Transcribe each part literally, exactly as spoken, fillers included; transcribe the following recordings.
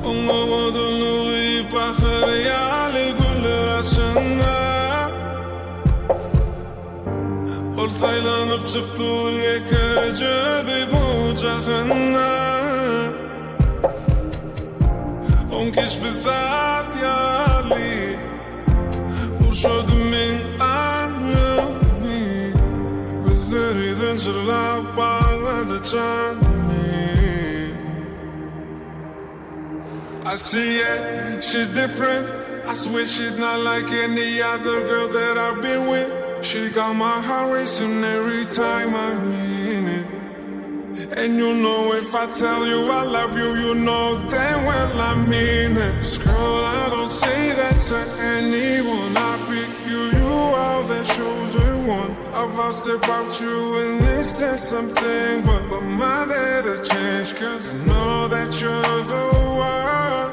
Anlamadım uyuyup ahır hayali güller açında Ortaylanıp çıktı yekecedi bu cahında On kez bizat yali Vurşodu min anımı Gözleri zincirlap bağladı canımı I see it, she's different. I swear she's not like any other girl that I've been with. She got my heart racing every time I mean it. And you know if I tell you I love you, you know damn well I mean it. 'Cause girl, I don't say that to anyone. I pick you, you are the chosen one. I've lost about you and this says something, but I'm not there to change. 'Cause I know that you're the one.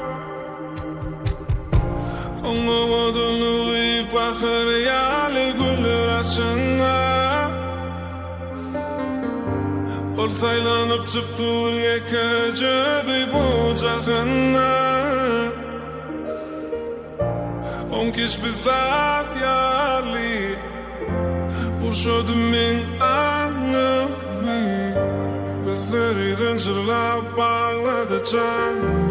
Anlamadım uyuyup ahır hayali güller açında Ortaylanıp çıktı yekecedi bu cahında On kez bizat yali Vurşodu min anımı Gözleri zincirlap bağladı canımı